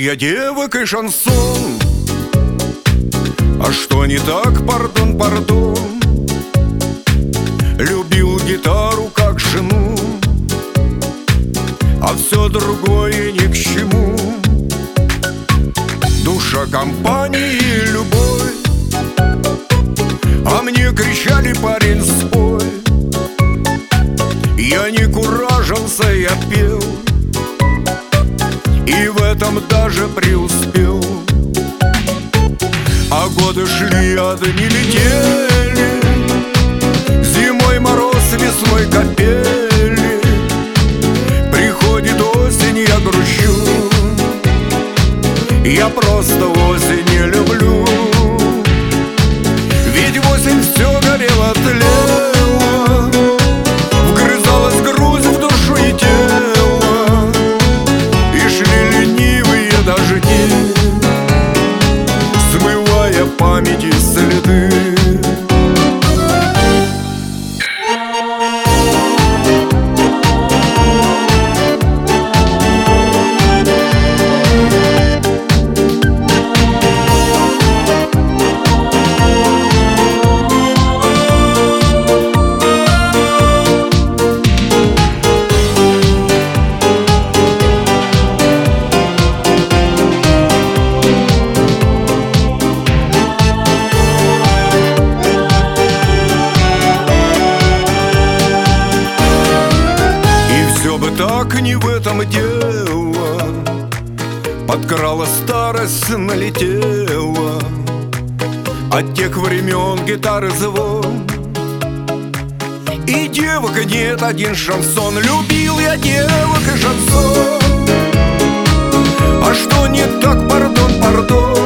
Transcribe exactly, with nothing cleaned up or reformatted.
я девок и шансон. А что не так, пардон, пардон? Любил гитару как жену, а все другое ни к чему. Душа компании и любовь, а мне кричали: парень, спой. Я не куражился, я пел, и в этом даже преуспел. А годы шли, а дни летели, зимой мороз, весной капели. Приходит осень, я грущу, я просто осень не люблю. Ведь в осень все горело, тлело, вгрызалась грусть в душу и тело, и шли ленивые дожди, смывая памяти следы. Так не в этом дело, подкрала старость, налетела. От тех времен гитары звон, и девок нет, один шансон. Любил я девок и шансон. А что не так, пардон, пардон?